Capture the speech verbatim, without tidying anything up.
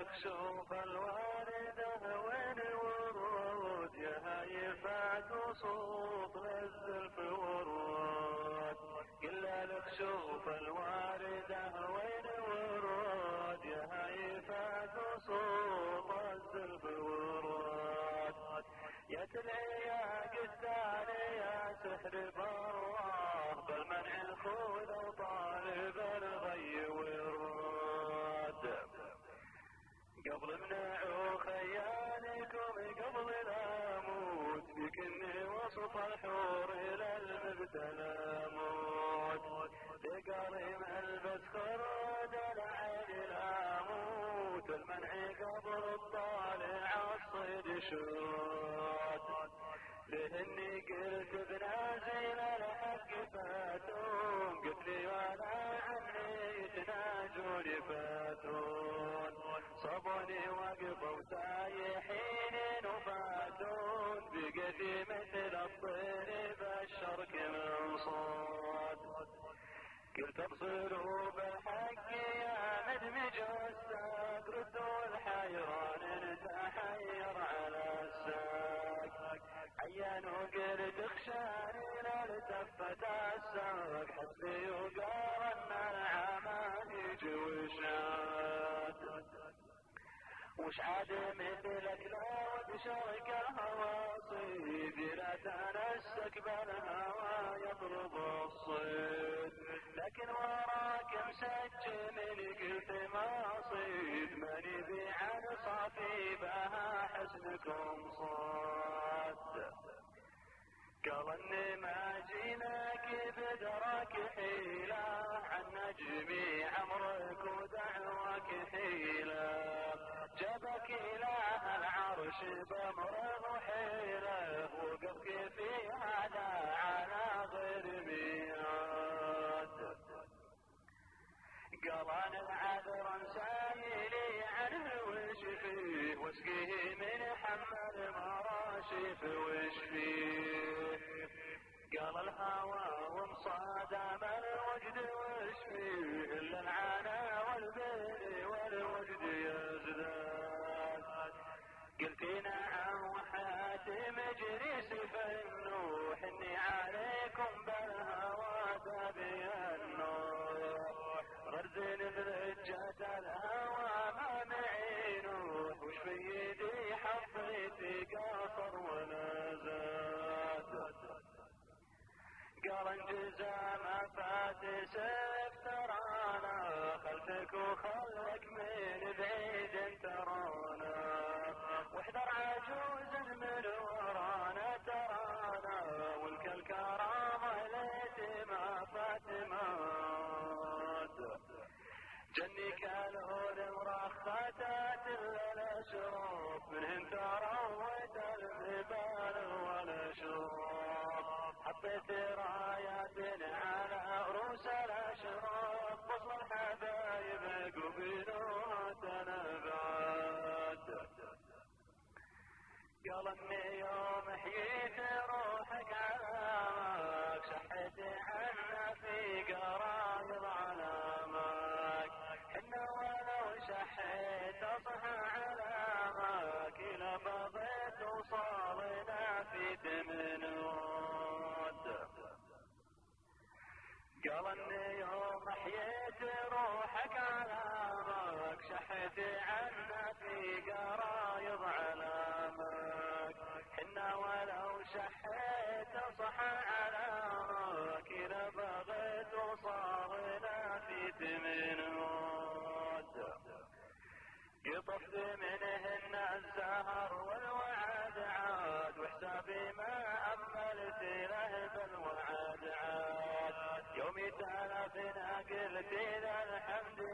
لك شوف الواردة وين ورود يا هايفات وصوت الزلف ورود. قلنا لك شوف الواردة وين ورود يا هايفات وصوت الزلف ورود. يا تلعي يا قداني يا سحر بالله بالمنع الخوذ وطالب الغي ورود. قبل منعوا خيالكم قبل لا اموت بكني وسط الحور الى المبتلى موت. بقريم البس خرد العين لا اموت المنع قبل الطالع الصيد شوت. لهني قلت بنازل الحق فاتون قبلي ولا عني تناجوني فاتون. صبوني وقفوا سايحين وفاتون بقدي مثل الطير بالشرق من صوت. قلت ابصروا بالحق يا مدمج الساق ردوا الحيران نتحير على الساق. عيانوا قلت اخشاني لا التفت الساق حسبي وقارن العمان يجي وشاد. وش عاد مثلك لا وبشرك الهوى صيد لا تنسك بالهوى يضرب الصيد. لكن وراك مسجل قلت ما صيد ماني بعن صافي بها حسنكم صاد. قال اني ما جيناك بدرك حيلة عن نجمي عمرك ودعوك حيلة. جابك اله العرش بامره وحيله وقفك في هذا على غير ميعاد. قال انا العذر سايلي عنه وش فيه واسقيه من حمل مراشف وش فيه. قال الهوى وانصادم الوجد وش فيه الا العنا والبيل والوجد يزداد. قلت نعم وحياتي مجري سيف النوح اني عليكم بالهوى تبي النوح. غرزين برجة الهوى ما معي نوح وش في يدي حطيتي قاصر ولا زاد. قال انجزا ما فات سيف ترانا خلفك وخلك من بعيد ترانا. واحذر عجوز من ورانا ترانا ولك الكرامة ليت ما فات مات. جني كالهول مرخاتات الا الاشراف منهن ترويت الجبال والاشراف. حطيت رايات على رؤوس الاشراف وصل الحبايب قبلوها تنبعات. قال اني يوم حييت روحك علامك شحيت عنا في قرايض علامك. حنا ولو شحيت اصحى علامك الى بغيت وصالنا في دمنود. قال اني يوم حييت روحك علامك شحيت عنا في قرايض علامك. حنا ولو شحيت صحى علامك اذا بغيت وصارنا في دمنود. يطفت منهن الزهر والوعد عاد وحسابي ما أملت له بالوعد عاد. يوم تلفنا قلت ذا الحمد